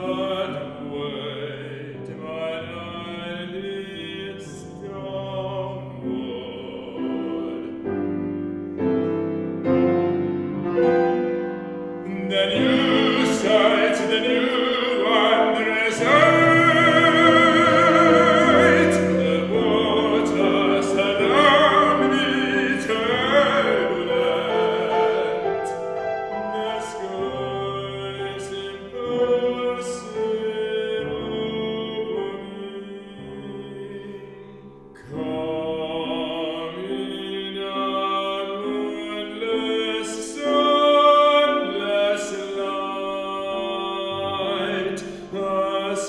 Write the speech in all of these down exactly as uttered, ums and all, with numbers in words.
Then you sight the new wondrous sight. The waters around me turbulent, the skies impulsive over me. Come in a moonless sunless light, as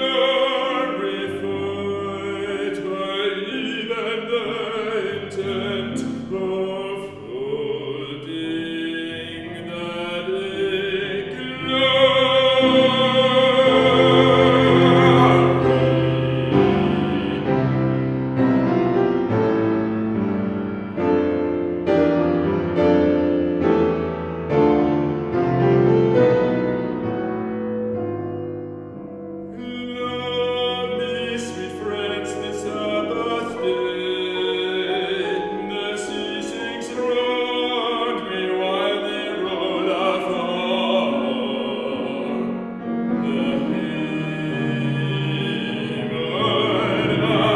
glorified by even the intent of holding that it Lovely sweet friends, this Sabbath day, the sea sinks round me while they roll afar. The heaven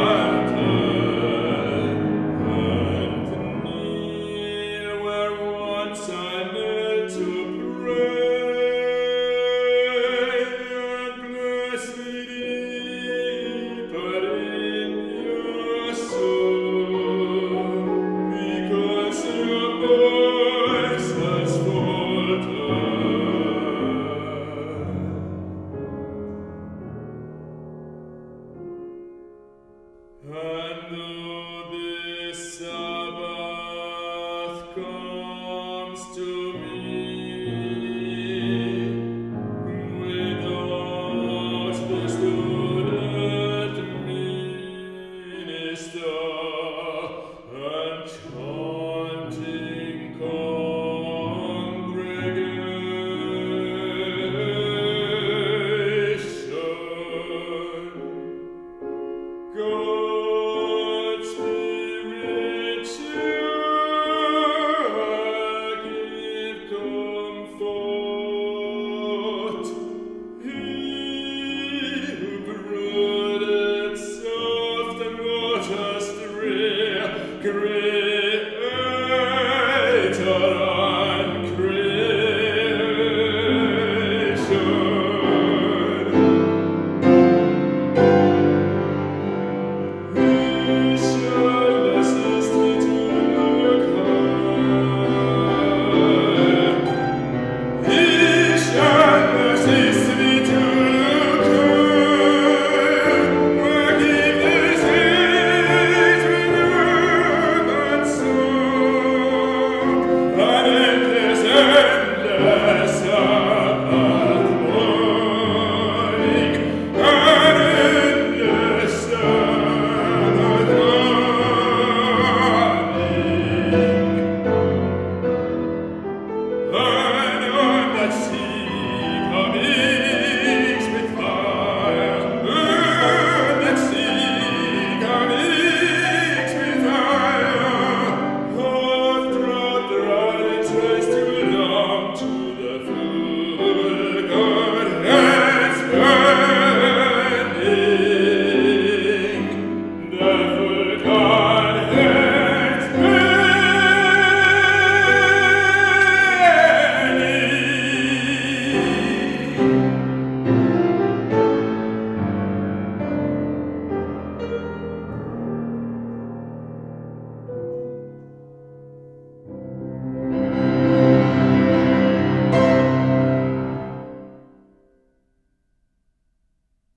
and near where once I knelt to pray, and blessed deeper in your soul, because your voice has faltered. And